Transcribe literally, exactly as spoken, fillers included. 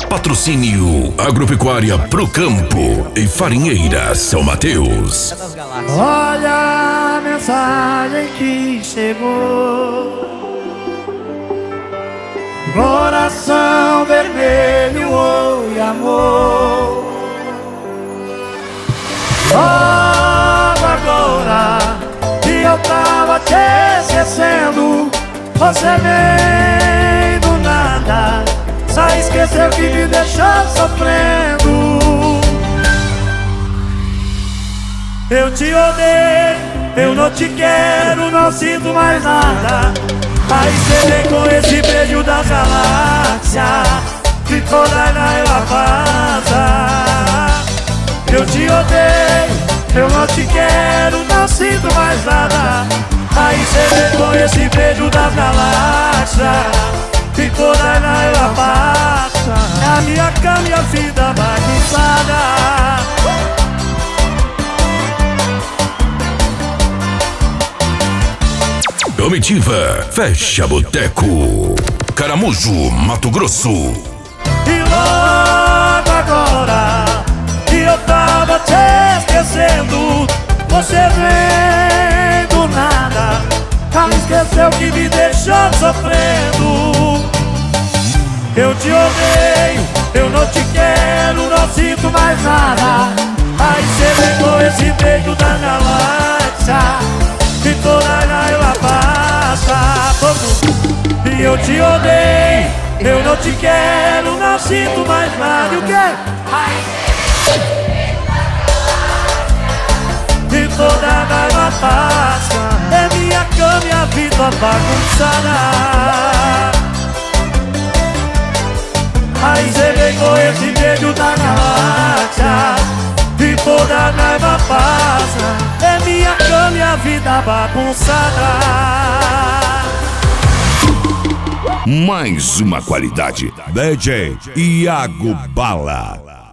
Patrocínio Agropecuária Pro Campo e Farinheira São Mateus. Olha a mensagem que chegou. Coração vermelho, oi amor. Logo agora que eu tava te esquecendo, você vem do nada, só esqueceu que me deixou sofrendo. Eu te odeio, eu não te quero, não sinto mais nada. Aí cê vem com esse beijo da galáxia, que toda ela passa. Eu te odeio, eu não te quero, não sinto mais nada. Aí cê vem com esse beijo da galáxia, que toda ela passa. É a minha cama e a vida bagunçada. Comitiva Fecha Boteco, Caramujo, Mato Grosso. E logo agora que eu tava te esquecendo, você vem do nada, ah, esqueceu que me deixou sofrendo. Eu te odeio, eu não te quero, não sinto mais nada. Aí cê vem com esse beijo da galáxia, que toda ela passa. E eu te odeio, eu não te quero, não sinto mais nada. E o quê? E toda ela passa. É minha cama e a vida bagunçada. Aí cê vem com esse beijo da galáxia, e toda a raiva passa. É minha cama e a vida bagunçada. Mais uma qualidade. D J Iago Bala.